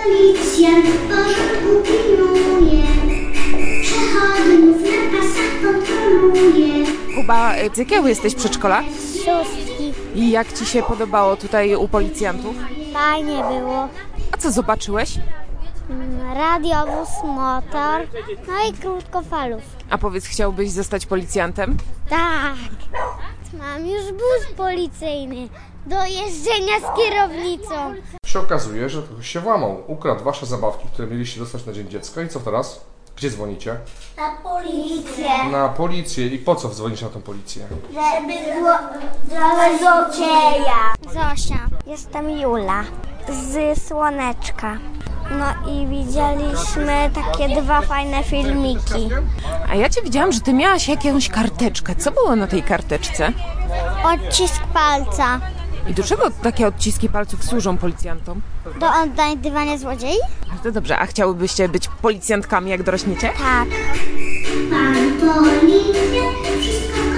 Policjant w porządku pilnuje, przechodniów na pasach kontroluje. Kuba, z jakiego jesteś przedszkola? Szóstki. I jak ci się podobało tutaj u policjantów? Fajnie było. A co zobaczyłeś? Radiowóz, motor, no i krótkofalówki. A powiedz, chciałbyś zostać policjantem? Tak. Mam już bus policyjny do jeżdżenia z kierownicą. Się okazuje, że ktoś się włamał, ukradł wasze zabawki, które mieliście dostać na Dzień Dziecka i co teraz? Gdzie dzwonicie? Na policję, Na policję. I po co dzwonisz na tą policję? żeby było dla złodzieja. Zosia. Jestem Jula z Słoneczka. No i widzieliśmy takie 2 fajne filmiki. A ja cię widziałam, że ty miałaś jakąś karteczkę. Co było na tej karteczce? Odcisk palca I do czego takie odciski palców służą policjantom? do odnajdywania złodziei? No to dobrze, a chciałybyście być policjantkami, jak dorośniecie? Tak. Pan policjant wszystko